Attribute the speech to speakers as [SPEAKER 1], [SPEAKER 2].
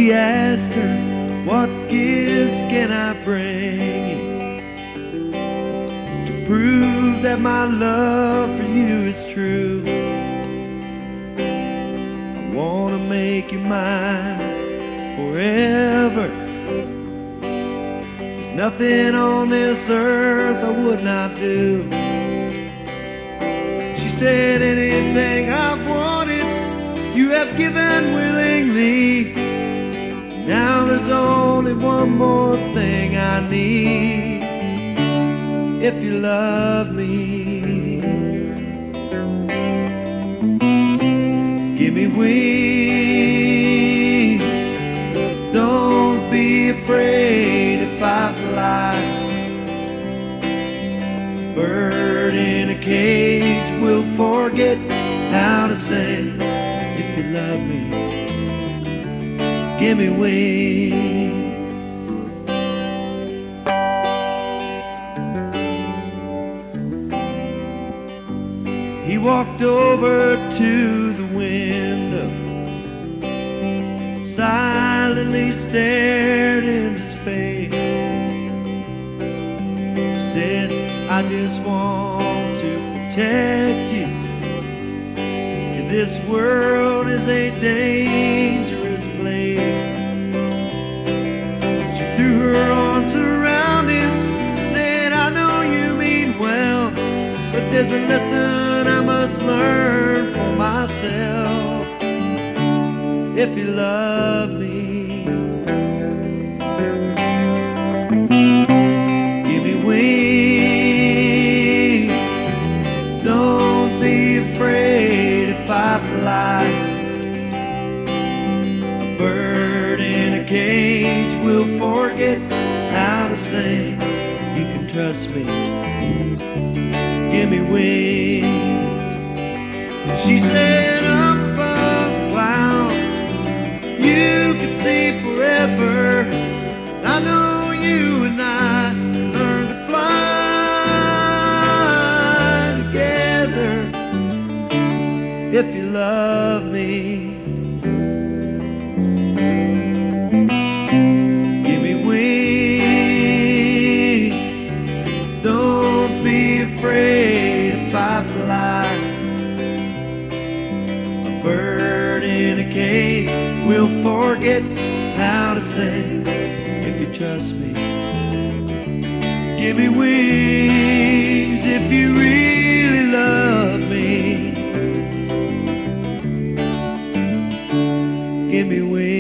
[SPEAKER 1] He asked her, what gifts can I bring to prove that my love for you is true? I want to make you mine forever. There's nothing on this earth I would not do. She said, anything I've wanted, you have given willingly. Now there's only one more thing I need. If you love me, give me wings. Don't be afraid if I fly. A bird in a cage will forget how to sing. If you love me, give me wings. He walked over to the window, silently stared into space. He said, I just want to protect you, 'cause this world is a dangerous place. She threw her arms around him, said, I know you mean well, but there's a lesson I must learn for myself. If you love me, give me wings. Don't be afraid if I fly. A bird in a cage will forget how to sing. You can trust me, give me wings. She said, up above the clouds, you can see forever. I know you and I learn to fly together. If you love me, give me wings. Don't be afraid if I fly. A bird in a cage will forget how to sing. If you trust me, give me wings. If you really love me, give me wings.